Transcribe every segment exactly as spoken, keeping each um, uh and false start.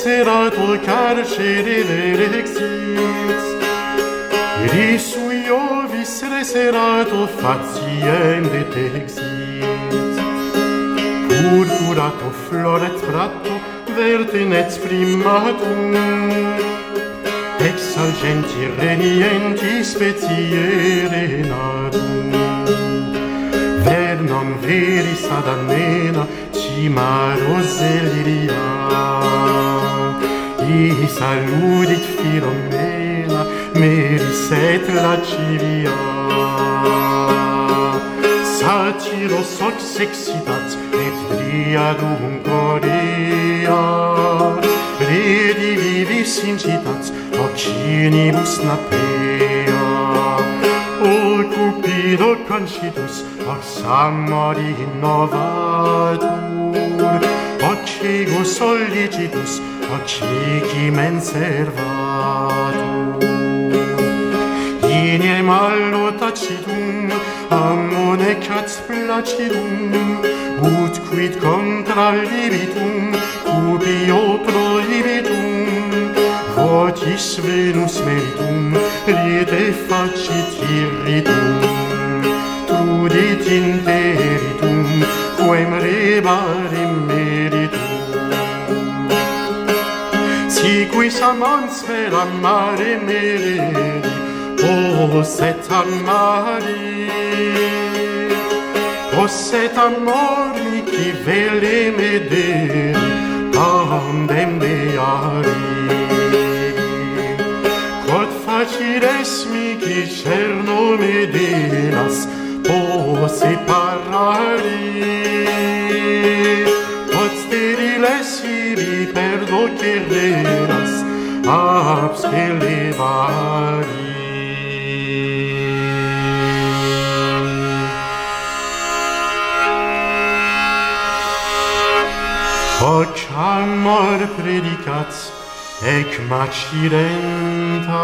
serato carcere exit, eri suo vis reserato faziende exit, purpurato floret prato vertenet primatum, ex argenti renienti spezie renatum, vernam veris ad amena cima roseliria, i saludit Filomela, meris et lascivia. Satyros ox excitat et driadum corea, redi vivis incitat occinibus napea, o cupido concitus ox amori innovatur, occigo solicitus occicimen servatur. Inem allo tacitum ammonecat placidum, ut quid contra libitum cupio prohibitum, votis Venus meritum rite facit irritum, trudit interitum quem rebare meritum. Si quis amans per amare meredi, posset amari, posset amor mihi vele mederi, pandem deari. Quod faciles mihi cerno medelas, posse parari, quod steriles ibi perdo quereras, absque levari. Hoc amor predicat, ec macidenta,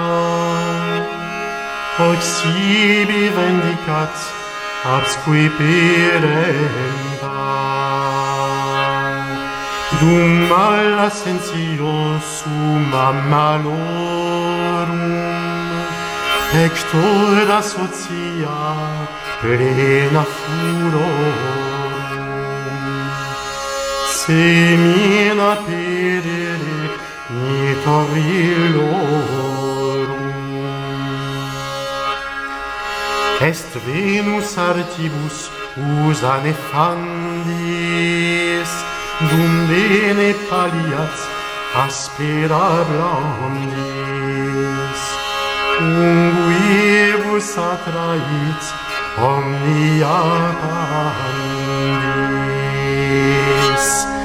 hoc sibi vendicat, absque perenta. Dum mala sensio summa malorum, pectora socia plena furorum, semina perere nitorilorum. Est Venus artibus usa nefandis, dum bene paliat aspera blandis, unguibus atrait omnia pandis.